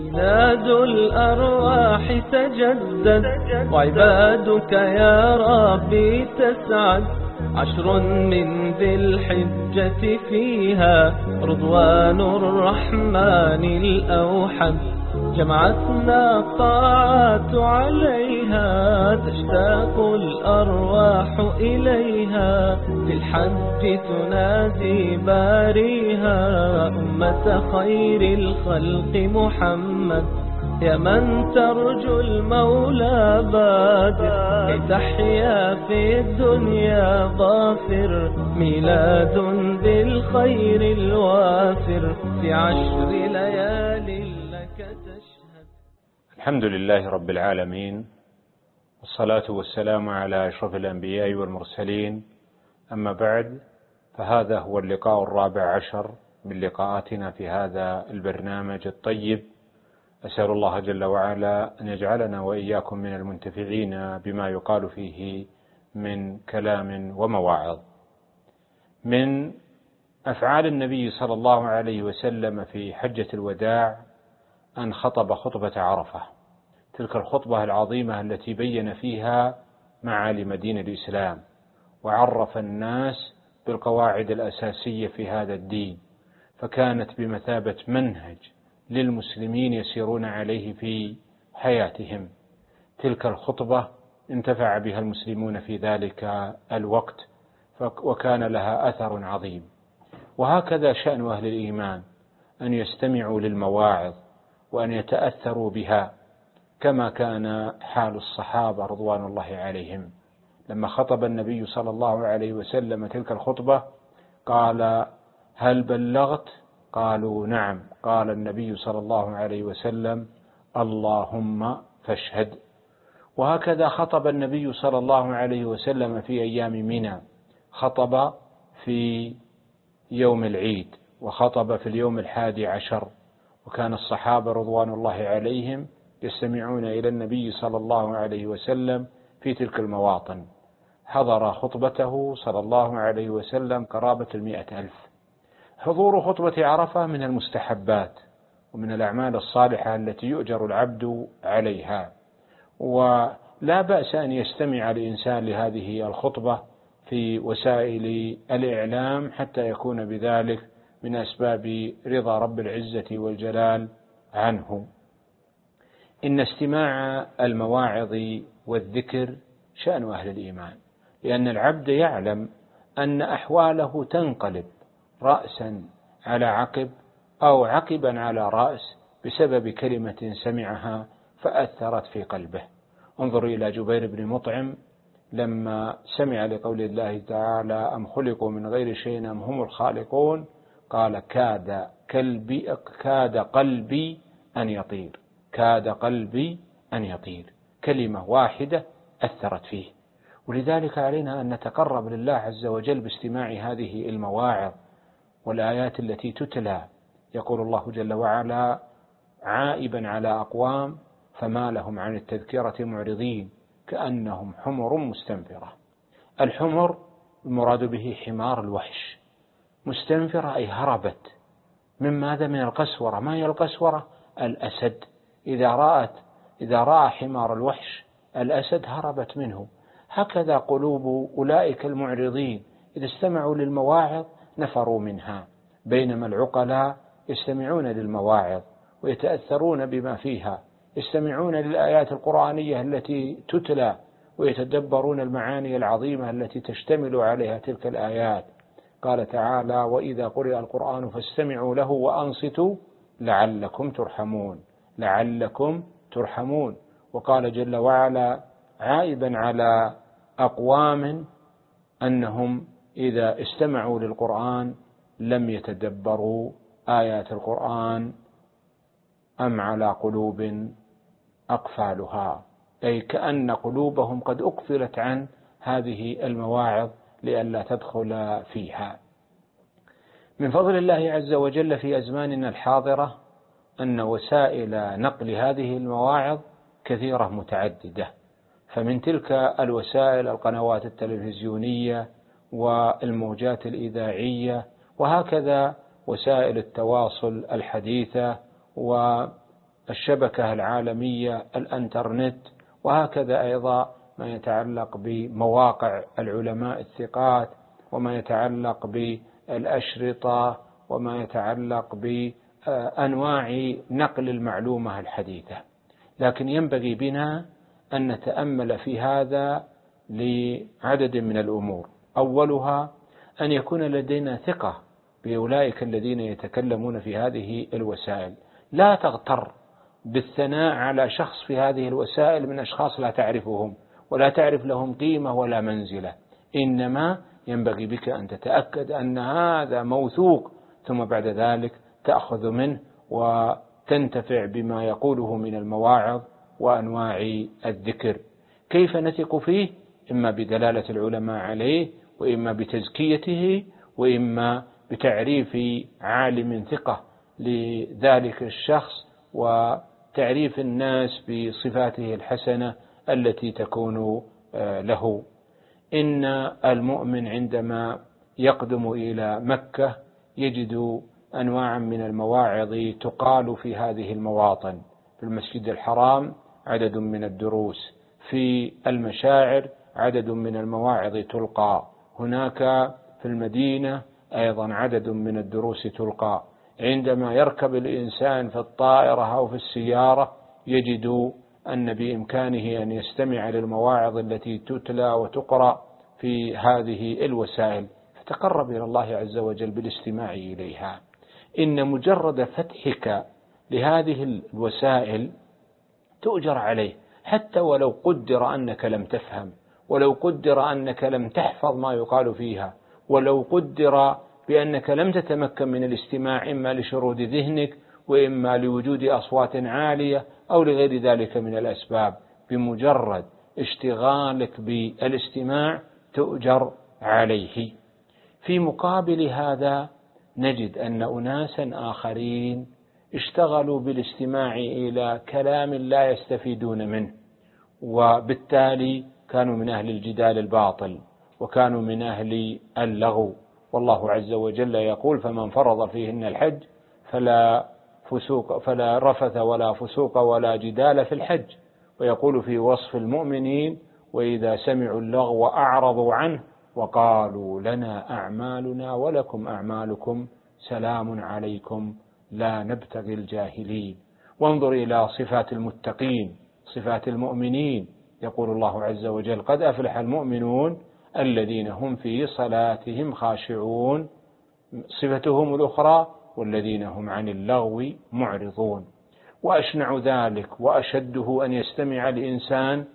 ميلاد الأرواح تجدد وعبادك يا ربي تسعد. 10 من ذي الحجة فيها رضوان الرحمن الأوحد. جمعتنا الطاعات عليها تشتاق الأرواح إليها. في الحج تنادي باريها أمة خير الخلق محمد. يا من ترجو المولى بادر كي تحيا في الدنيا ظافر. ميلاد بالخير الوافر في 10 ليال لك تشهد. الحمد لله رب العالمين، والصلاة والسلام على أشرف الأنبياء والمرسلين. أما بعد، فهذا هو اللقاء 14 من لقاءاتنا في هذا البرنامج الطيب. أسأل الله جل وعلا أن يجعلنا وإياكم من المنتفعين بما يقال فيه من كلام ومواعظ. من أفعال النبي صلى الله عليه وسلم في حجة الوداع أن خطب خطبة عرفة، تلك الخطبة العظيمة التي بين فيها معالم دين الإسلام وعرف الناس بالقواعد الأساسية في هذا الدين، فكانت بمثابة منهج للمسلمين يسيرون عليه في حياتهم. تلك الخطبة انتفع بها المسلمون في ذلك الوقت وكان لها أثر عظيم. وهكذا شأن أهل الإيمان أن يستمعوا للمواعظ وأن يتأثروا بها، كما كان حال الصحابة رضوان الله عليهم. لما خطب النبي صلى الله عليه وسلم تلك الخطبة قال: هل بلغت؟ قالوا: نعم. قال النبي صلى الله عليه وسلم: اللهم فاشهد. وهكذا خطب النبي صلى الله عليه وسلم في أيام منى، خطب في يوم العيد، وخطب في اليوم 11، وكان الصحابة رضوان الله عليهم يستمعون إلى النبي صلى الله عليه وسلم في تلك المواطن. حضر خطبته صلى الله عليه وسلم قرابة 100,000. حضور خطبة عرفة من المستحبات ومن الأعمال الصالحة التي يؤجر العبد عليها، ولا بأس أن يستمع الإنسان لهذه الخطبة في وسائل الإعلام حتى يكون بذلك من أسباب رضا رب العزة والجلال عنه. إن استماع المواعظ والذكر شأن أهل الإيمان، لأن العبد يعلم أن أحواله تنقلب رأسا على عقب أو عقبا على رأس بسبب كلمة سمعها فأثرت في قلبه. انظر إلى جبير بن مطعم لما سمع لقول الله تعالى: أم خلقوا من غير شيء أم هم الخالقون، قال: كاد قلبي أن يطير. كاد قلبي أن يطير. كلمة واحدة أثرت فيه. ولذلك علينا أن نتقرب لله عز وجل باستماع هذه المواعظ والآيات التي تتلى. يقول الله جل وعلا عائبا على أقوام فما لهم عن التذكرة معرضين كأنهم حمر مستنفرة. الحمر المراد به حمار الوحش، مستنفرة أي هربت من ماذا؟ من القسورة. ما هي القسورة؟ الأسد. إذا رأى حمار الوحش الأسد هربت منه. هكذا قلوب أولئك المعرضين إذا استمعوا للمواعظ نفروا منها، بينما العقلاء يستمعون للمواعظ ويتأثرون بما فيها، يستمعون للآيات القرآنية التي تتلى ويتدبرون المعاني العظيمة التي تشتمل عليها تلك الآيات. قال تعالى: وإذا قرئ القرآن فاستمعوا له وأنصتوا لعلكم ترحمون. لعلكم ترحمون. وقال جل وعلا عائبا على أقوام أنهم إذا استمعوا للقرآن لم يتدبروا آيات القرآن أم على قلوب أقفالها، أي كأن قلوبهم قد أقفلت عن هذه المواعظ لئلا تدخل فيها. من فضل الله عز وجل في أزماننا الحاضرة أن وسائل نقل هذه المواعظ كثيرة متعددة، فمن تلك الوسائل القنوات التلفزيونية والموجات الإذاعية، وهكذا وسائل التواصل الحديثة الشبكة العالمية الانترنت، وهكذا أيضا ما يتعلق بمواقع العلماء الثقات، وما يتعلق بالأشرطة، وما يتعلق بأنواع نقل المعلومة الحديثة. لكن ينبغي بنا أن نتأمل في هذا لعدد من الأمور. أولها أن يكون لدينا ثقة بأولئك الذين يتكلمون في هذه الوسائل. لا تغتر بالثناء على شخص في هذه الوسائل من أشخاص لا تعرفهم ولا تعرف لهم قيمة ولا منزلة، إنما ينبغي بك أن تتأكد أن هذا موثوق، ثم بعد ذلك تأخذ منه وتنتفع بما يقوله من المواعظ وأنواع الذكر. كيف نثق فيه؟ إما بدلالة العلماء عليه، وإما بتزكيته، وإما بتعريف عالم ثقة لذلك الشخص، وتعريف الناس بصفاته الحسنة التي تكون له. إن المؤمن عندما يقدم إلى مكة يجد أنواعا من المواعظ تقال في هذه المواطن. في المسجد الحرام عدد من الدروس، في المشاعر عدد من المواعظ تلقى، هناك في المدينة أيضا عدد من الدروس تلقى. عندما يركب الإنسان في الطائرة أو في السيارة يجد أن بإمكانه أن يستمع للمواعظ التي تتلى وتقرأ في هذه الوسائل، فتقرب إلى الله عز وجل بالاستماع إليها. إن مجرد فتحك لهذه الوسائل تؤجر عليه، حتى ولو قدر أنك لم تفهم، ولو قدر أنك لم تحفظ ما يقال فيها، ولو قدر بأنك لم تتمكن من الاستماع إما لشرود ذهنك وإما لوجود أصوات عالية أو لغير ذلك من الأسباب، بمجرد اشتغالك بالاستماع تؤجر عليه. في مقابل هذا نجد أن أناسا آخرين اشتغلوا بالاستماع إلى كلام لا يستفيدون منه، وبالتالي كانوا من أهل الجدال الباطل، وكانوا من أهل اللغو. والله عز وجل يقول: فمن فرض فيهن الحج فلا رفث ولا فسوق ولا جدال في الحج. ويقول في وصف المؤمنين: وإذا سمعوا اللغو أعرضوا عنه وقالوا لنا أعمالنا ولكم أعمالكم سلام عليكم لا نبتغي الجاهلين. وانظر إلى صفات المتقين، صفات المؤمنين، يقول الله عز وجل: قد أفلح المؤمنون الذين هم في صلاتهم خاشعون. صفتهم الأخرى: والذين هم عن اللغو معرضون. وأشنع ذلك وأشده أن يستمع الإنسان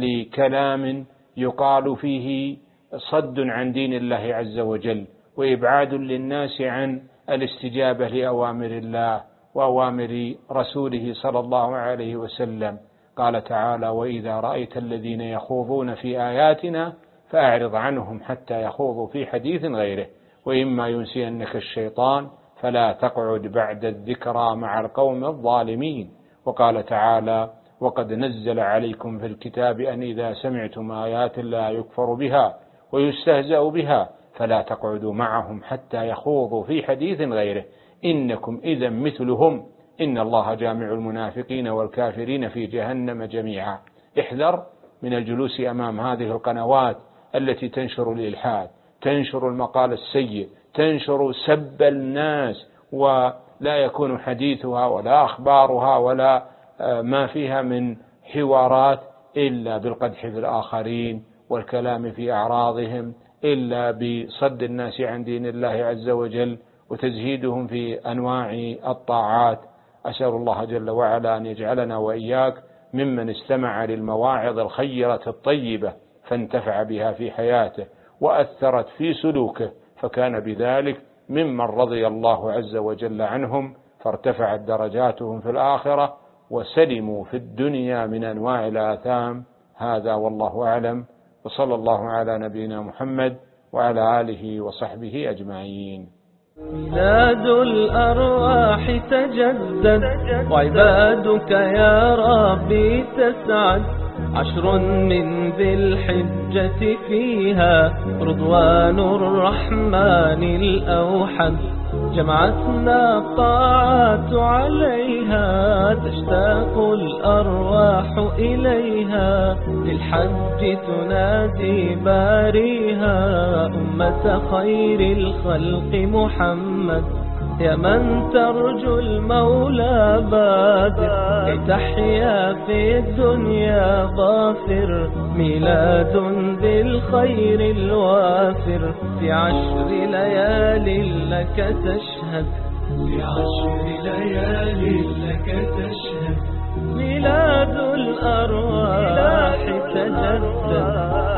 لكلام يقال فيه صد عن دين الله عز وجل، وإبعاد للناس عن الاستجابة لأوامر الله وأوامر رسوله صلى الله عليه وسلم. قال تعالى: وإذا رأيت الذين يخوضون في آياتنا فأعرض عنهم حتى يخوضوا في حديث غيره، وإما ينسينك الشيطان فلا تقعد بعد الذكرى مع القوم الظالمين. وقال تعالى: وقد نزل عليكم في الكتاب أن إذا سمعتم آيات الله يكفر بها ويستهزأ بها فلا تقعدوا معهم حتى يخوضوا في حديث غيره إنكم إذا مثلهم إن الله جامع المنافقين والكافرين في جهنم جميعا. احذر من الجلوس أمام هذه القنوات التي تنشر الإلحاد، تنشر المقال السيء، تنشر سب الناس، ولا يكون حديثها ولا أخبارها ولا ما فيها من حوارات إلا بالقدح في الآخرين والكلام في أعراضهم، إلا بصد الناس عن دين الله عز وجل وتزهيدهم في أنواع الطاعات. أسأل الله جل وعلا أن يجعلنا وإياك ممن استمع للمواعظ الخيرة الطيبة فانتفع بها في حياته وأثرت في سلوكه، فكان بذلك ممن رضي الله عز وجل عنهم فارتفعت درجاتهم في الآخرة وسلموا في الدنيا من أنواع الآثام. هذا والله أعلم، وصلى الله على نبينا محمد وعلى آله وصحبه أجمعين. ميلاد الأرواح تجدد وعبادك يا ربي تسعد، 10 من ذي الحجة فيها رضوان الرحمن الأوحد، جمعتنا الطاعات عليها، تشتاق الأرواح إليها، للحج تنادي باريها، أمة خير الخلق محمد، يا من ترجو المولى بادر، كي تحيا في الدنيا ظافر، ميلاد ذي الخير الوافر، في 10 ليال لك تشهد، في 10 ليال لك تشهد، ميلاد الأرواح تجدد.